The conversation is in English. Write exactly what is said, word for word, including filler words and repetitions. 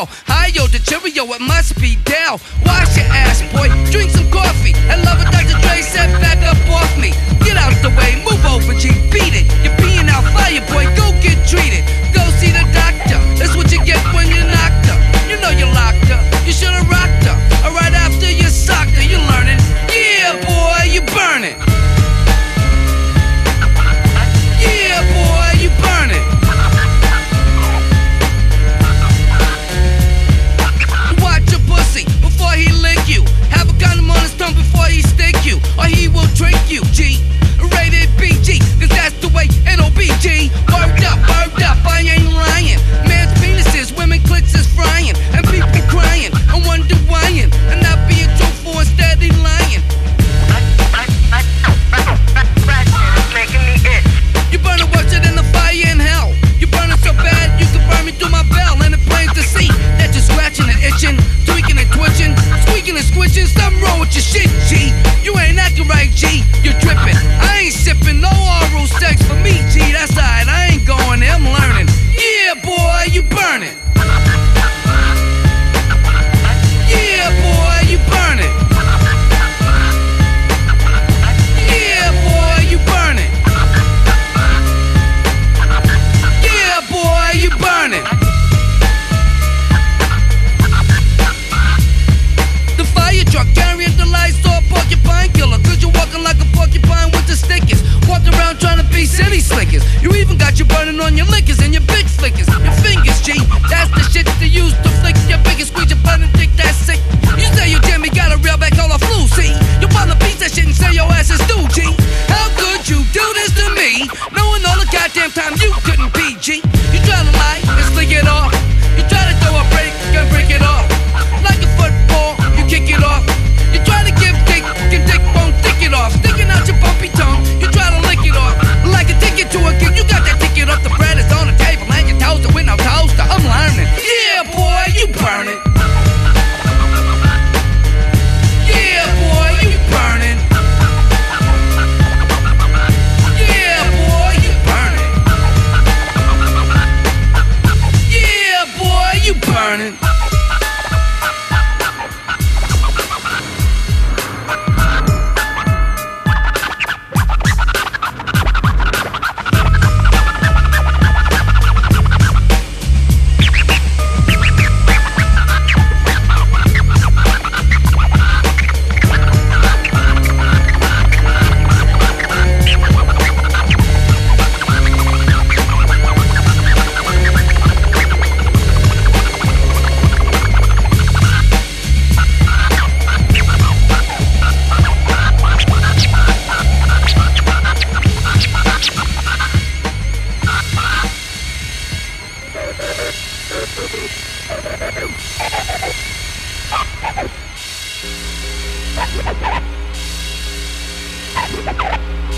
hell. Hi-yo, the Cheerio, it must be Dell. Wash your ass, boy, drink some coffee. And love what Doctor Dre said, back up off me. Get out the way, move over, G, beat it. You're peeing out fire, boy, go get treated. Go see the doctor, that's what you get when you're knocked up. You know you're locked up, you should've rocked up. Or right after you socked her, you're learning. Yeah, boy, you burning. Yeah, boy, you burning. Watch your pussy before he lick you. Have a condom on his tongue before he stick you, or he will trick you, G. Rated B G, cause that's the way it'll be, G. Word up, word up, I ain't lying. Man's penises, women clits is frying, and people crying, and wonder whying, and not being truthful and steady lying. You burning worse than the fire in hell. You burning so bad you can burn me through my bell, and it plains to see that you're scratching and itching, tweaking and twitching, squeaking and squitching. Something wrong with your shit, G. You ain't acting right, G. You're dripping. I ain't sipping no oral sex for me, G. That's alright. I ain't going there. I'm learning. Yeah, boy, you burning. Yeah, boy, you burning. Yeah, boy, you burning. Yeah, boy, you burning. The fire truck carrying the lights to a porcupine killer, cause you're walking like a porcupine with the stickers. Walking around trying to be city slickers. You even got you burning on your liquors and your big flickers. Your fingers, G, that's the shit they use to flick your biggest squeeze your butt and dick that sick. You say your Jimmy got a real back all of flu, see? You wanna piece that shit and say your ass is due, G. How could you do this to me, knowing all the goddamn time you couldn't be, G? You try to lie and slick it off. You try to throw a break and break it off. Like a football, you kick it off. You try to give dick and dick won't dick it off. Sticking out your bumpy tongue, you try to lick it off. Like a ticket to a gig, you got that ticket off. The bread is on the table and your toaster with no toaster. I'm learning. Yeah, boy, you burning. Yeah, boy, you burning. Yeah, boy, you burning. Yeah, boy, you burning. We'll be right back.